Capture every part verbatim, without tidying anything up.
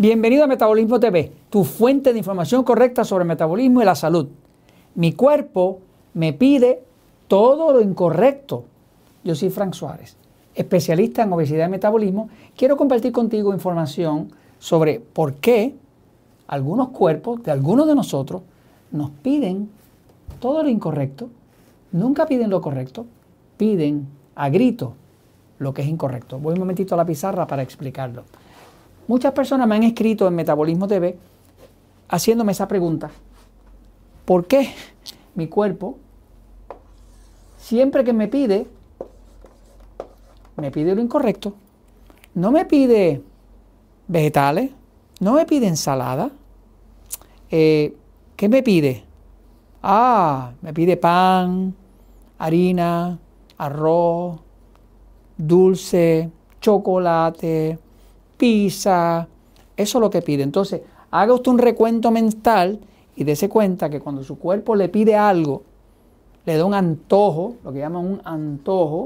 Bienvenido a Metabolismo T V, tu fuente de información correcta sobre el metabolismo y la salud. Mi cuerpo me pide todo lo incorrecto. Yo soy Frank Suárez, especialista en obesidad y metabolismo. Quiero compartir contigo información sobre por qué algunos cuerpos de algunos de nosotros nos piden todo lo incorrecto. Nunca piden lo correcto, piden a grito lo que es incorrecto. Voy un momentito a la pizarra para explicarlo. Muchas personas me han escrito en Metabolismo T V haciéndome esa pregunta. ¿Por qué mi cuerpo, siempre que me pide, me pide lo incorrecto? No me pide vegetales, no me pide ensalada. Eh, ¿Qué me pide? Ah, me pide pan, harina, arroz, dulce, chocolate, pizza. Eso es lo que pide. Entonces, haga usted un recuento mental y dése cuenta que cuando su cuerpo le pide algo, le da un antojo, lo que llaman un antojo,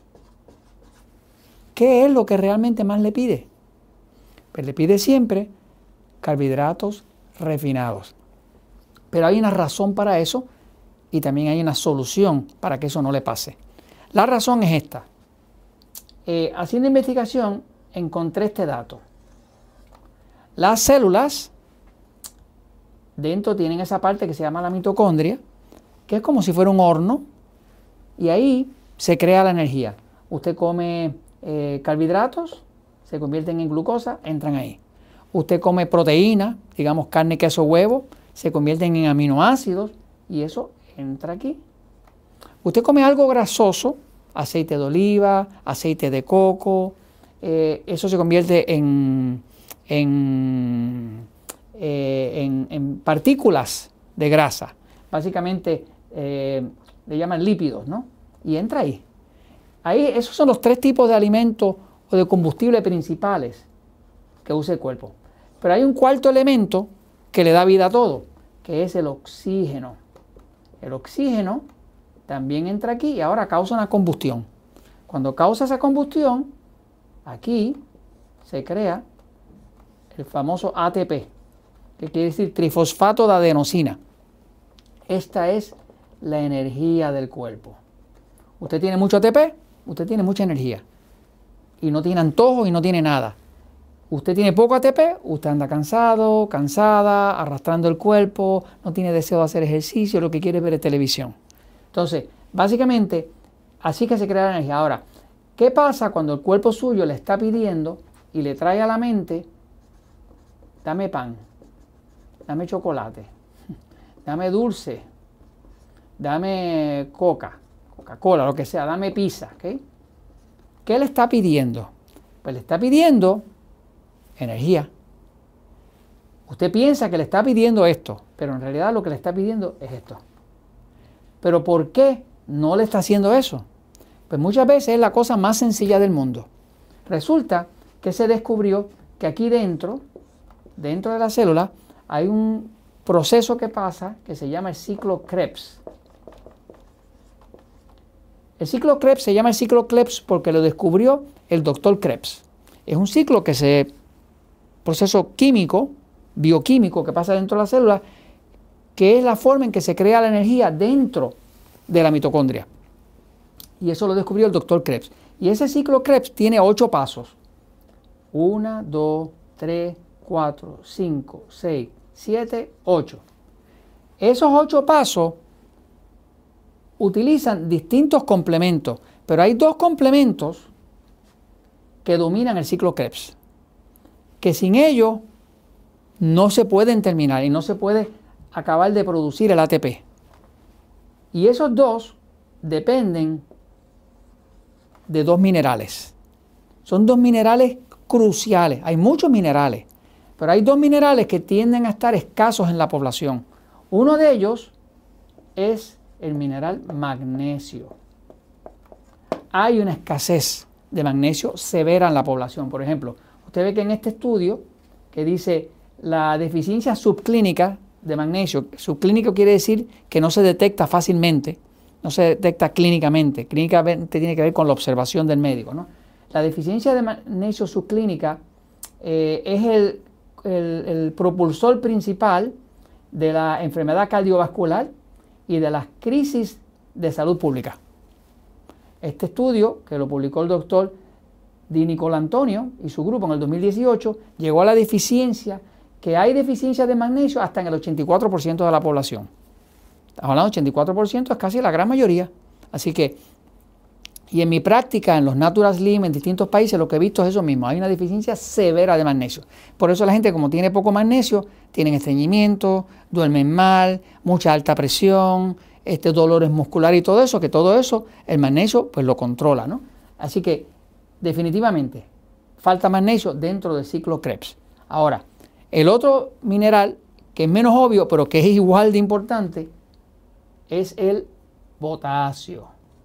¿qué es lo que realmente más le pide? Pues le pide siempre carbohidratos refinados. Pero hay una razón para eso y también hay una solución para que eso no le pase. La razón es esta. Eh, haciendo investigación, encontré este dato. Las células dentro tienen esa parte que se llama la mitocondria, que es como si fuera un horno, y ahí se crea la energía. Usted come eh, carbohidratos, se convierten en glucosa, entran ahí. Usted come proteína, digamos carne, queso, huevo, se convierten en aminoácidos y eso entra aquí. Usted come algo grasoso, aceite de oliva, aceite de coco, eh, eso se convierte en, en, eh, en, en partículas de grasa. Básicamente eh, le llaman lípidos, ¿no? Y entra ahí. Ahí esos son los tres tipos de alimentos o de combustible principales que usa el cuerpo. Pero hay un cuarto elemento que le da vida a todo, que es el oxígeno. El oxígeno también entra aquí y ahora causa una combustión. Cuando causa esa combustión, aquí se crea el famoso A T P, que quiere decir trifosfato de adenosina. Esta es la energía del cuerpo. Usted tiene mucho A T P, usted tiene mucha energía. Y no tiene antojo y no tiene nada. Usted tiene poco A T P, usted anda cansado, cansada, arrastrando el cuerpo, no tiene deseo de hacer ejercicio, lo que quiere es ver televisión. Entonces, básicamente, así que se crea la energía. Ahora, ¿qué pasa cuando el cuerpo suyo le está pidiendo y le trae a la mente, dame pan, dame chocolate, dame dulce, dame coca, Coca-Cola, lo que sea, dame pizza, ¿okay? ¿Qué le está pidiendo? Pues le está pidiendo energía. Usted piensa que le está pidiendo esto, pero en realidad lo que le está pidiendo es esto. ¿Pero por qué no le está haciendo eso? Pues muchas veces es la cosa más sencilla del mundo. Resulta que se descubrió que aquí dentro, dentro de la célula, hay un proceso que pasa que se llama el ciclo Krebs. El ciclo Krebs se llama el ciclo Krebs porque lo descubrió el doctor Krebs. Es un ciclo que se, proceso químico, bioquímico que pasa dentro de la célula, que es la forma en que se crea la energía dentro de la mitocondria. Y eso lo descubrió el doctor Krebs. Y ese ciclo Krebs tiene ocho pasos. Una, dos, tres, cuatro, cinco, seis, siete, ocho. Esos ocho pasos utilizan distintos complementos, pero hay dos complementos que dominan el ciclo Krebs, que sin ellos no se pueden terminar y no se puede acabar de producir el A T P. Y esos dos dependen de dos minerales. Son dos minerales cruciales. Hay muchos minerales, pero hay dos minerales que tienden a estar escasos en la población. Uno de ellos es el mineral magnesio. Hay una escasez de magnesio severa en la población. Por ejemplo, usted ve que en este estudio que dice la deficiencia subclínica de magnesio, subclínico quiere decir que no se detecta fácilmente, no se detecta clínicamente, clínicamente tiene que ver con la observación del médico, ¿no? La deficiencia de magnesio subclínica eh, es el el, el propulsor principal de la enfermedad cardiovascular y de las crisis de salud pública. Este estudio, que lo publicó el doctor Di Nicolantonio y su grupo en el dos mil dieciocho, llegó a la deficiencia, que hay deficiencia de magnesio hasta en el ochenta y cuatro por ciento de la población. Estamos hablando del ochenta y cuatro por ciento, es casi la gran mayoría. Así que, y en mi práctica, en los Natural Slim, en distintos países, lo que he visto es eso mismo. Hay una deficiencia severa de magnesio. Por eso la gente, como tiene poco magnesio, tienen estreñimiento, duermen mal, mucha alta presión, este, dolores musculares y todo eso, que todo eso, el magnesio, pues lo controla, ¿no? Así que, definitivamente, falta magnesio dentro del ciclo Krebs. Ahora, el otro mineral, que es menos obvio, pero que es igual de importante, es el potasio.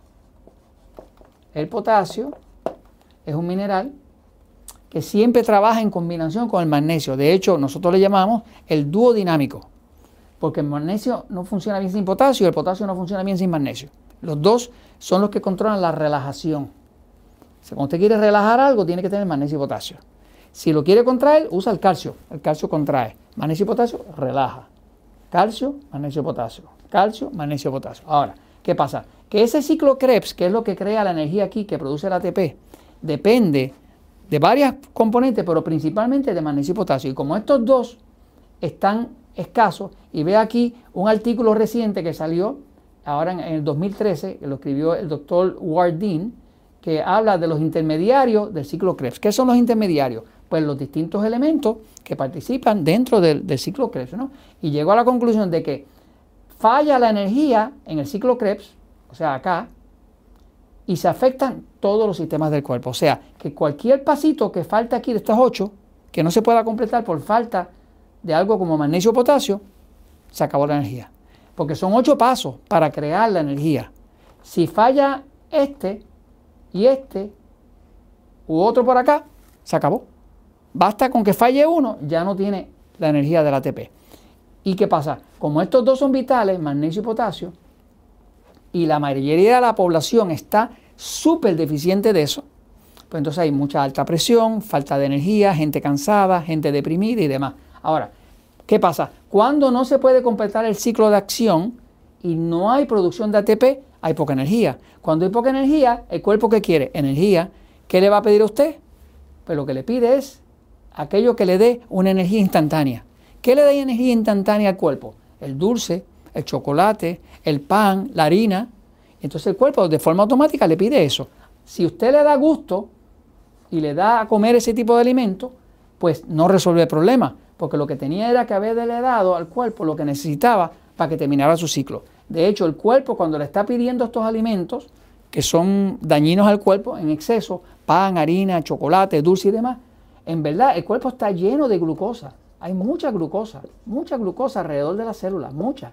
El potasio es un mineral que siempre trabaja en combinación con el magnesio. De hecho, nosotros le llamamos el dúo dinámico, porque el magnesio no funciona bien sin potasio y el potasio no funciona bien sin magnesio. Los dos son los que controlan la relajación. O sea, cuando usted quiere relajar algo, tiene que tener magnesio y potasio. Si lo quiere contraer, usa el calcio. El calcio contrae. Magnesio y potasio, relaja. Calcio, magnesio y potasio. Calcio, magnesio y potasio. Ahora, ¿qué pasa? Que ese ciclo Krebs, que es lo que crea la energía aquí, que produce el A T P, depende de varias componentes, pero principalmente de magnesio y potasio. Y como estos dos están escasos, y ve aquí un artículo reciente que salió ahora en, en el dos mil trece, que lo escribió el doctor Wardeen, que habla de los intermediarios del ciclo Krebs. ¿Qué son los intermediarios? Pues los distintos elementos que participan dentro del, del ciclo Krebs, ¿no? Y llegó a la conclusión de que falla la energía en el ciclo Krebs, o sea, acá, y se afectan todos los sistemas del cuerpo. O sea, que cualquier pasito que falta aquí de estos ocho, que no se pueda completar por falta de algo como magnesio o potasio, se acabó la energía. Porque son ocho pasos para crear la energía. Si falla este y este u otro por acá, se acabó. Basta con que falle uno, ya no tiene la energía del A T P. ¿Y qué pasa? Como estos dos son vitales, magnesio y potasio, y la mayoría de la población está súper deficiente de eso, pues entonces hay mucha alta presión, falta de energía, gente cansada, gente deprimida y demás. Ahora, ¿qué pasa? Cuando no se puede completar el ciclo de acción y no hay producción de A T P, hay poca energía. Cuando hay poca energía, ¿el cuerpo qué quiere? Energía. ¿Qué le va a pedir a usted? Pues lo que le pide es aquello que le dé una energía instantánea. ¿Qué le da energía instantánea al cuerpo? El dulce, el chocolate, el pan, la harina. Entonces el cuerpo de forma automática le pide eso. Si usted le da gusto y le da a comer ese tipo de alimentos, pues no resuelve el problema, porque lo que tenía era que haberle dado al cuerpo lo que necesitaba para que terminara su ciclo. De hecho, el cuerpo, cuando le está pidiendo estos alimentos, que son dañinos al cuerpo en exceso, pan, harina, chocolate, dulce y demás, en verdad el cuerpo está lleno de glucosa. Hay mucha glucosa, mucha glucosa alrededor de las células, mucha.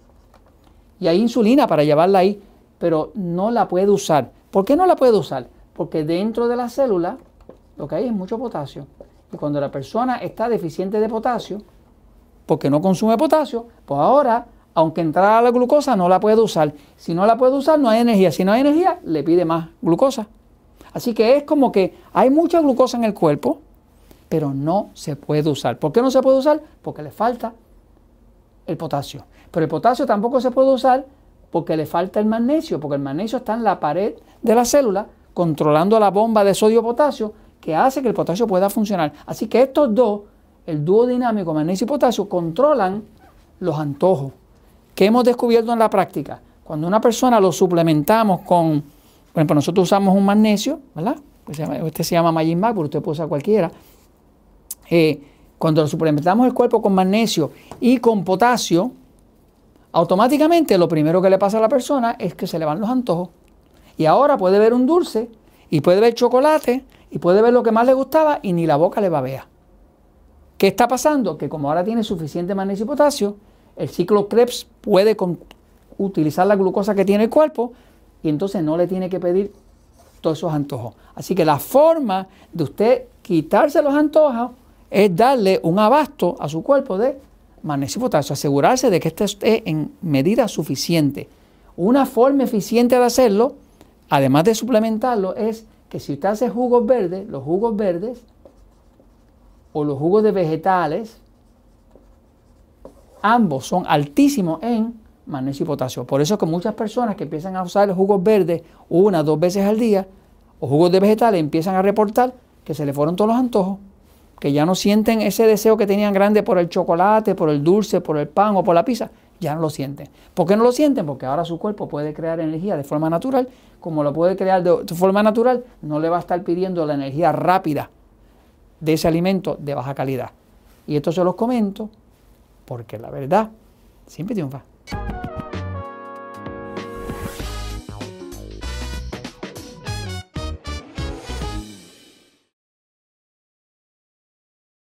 Y hay insulina para llevarla ahí, pero no la puede usar. ¿Por qué no la puede usar? Porque dentro de la célula lo que hay es mucho potasio. Y cuando la persona está deficiente de potasio, porque no consume potasio, pues ahora, aunque entrara la glucosa, no la puede usar. Si no la puede usar, no hay energía. Si no hay energía, le pide más glucosa. Así que es como que hay mucha glucosa en el cuerpo, pero no se puede usar. ¿Por qué no se puede usar? Porque le falta el potasio. Pero el potasio tampoco se puede usar porque le falta el magnesio, porque el magnesio está en la pared de la célula controlando la bomba de sodio-potasio que hace que el potasio pueda funcionar. Así que estos dos, el dúo dinámico magnesio y potasio, controlan los antojos. ¿Qué hemos descubierto en la práctica? Cuando una persona lo suplementamos con, por ejemplo, nosotros usamos un magnesio, ¿verdad? Este se llama Magin Mac, pero usted puede usar cualquiera. Eh, cuando lo suplementamos el cuerpo con magnesio y con potasio, automáticamente lo primero que le pasa a la persona es que se le van los antojos. Y ahora puede ver un dulce, y puede ver chocolate, y puede ver lo que más le gustaba, y ni la boca le babea. ¿Qué está pasando? Que como ahora tiene suficiente magnesio y potasio, el ciclo Krebs puede con, utilizar la glucosa que tiene el cuerpo, y entonces no le tiene que pedir todos esos antojos. Así que la forma de usted quitarse los antojos es darle un abasto a su cuerpo de magnesio y potasio, asegurarse de que este esté en medida suficiente. Una forma eficiente de hacerlo, además de suplementarlo, es que si usted hace jugos verdes, los jugos verdes o los jugos de vegetales, ambos son altísimos en magnesio y potasio. Por eso que muchas personas que empiezan a usar los jugos verdes una o dos veces al día, o jugos de vegetales, empiezan a reportar que se les fueron todos los antojos, que ya no sienten ese deseo que tenían grande por el chocolate, por el dulce, por el pan o por la pizza. Ya no lo sienten. ¿Por qué no lo sienten? Porque ahora su cuerpo puede crear energía de forma natural. Como lo puede crear de, de forma natural, no le va a estar pidiendo la energía rápida de ese alimento de baja calidad. Y esto se los comento porque la verdad siempre triunfa.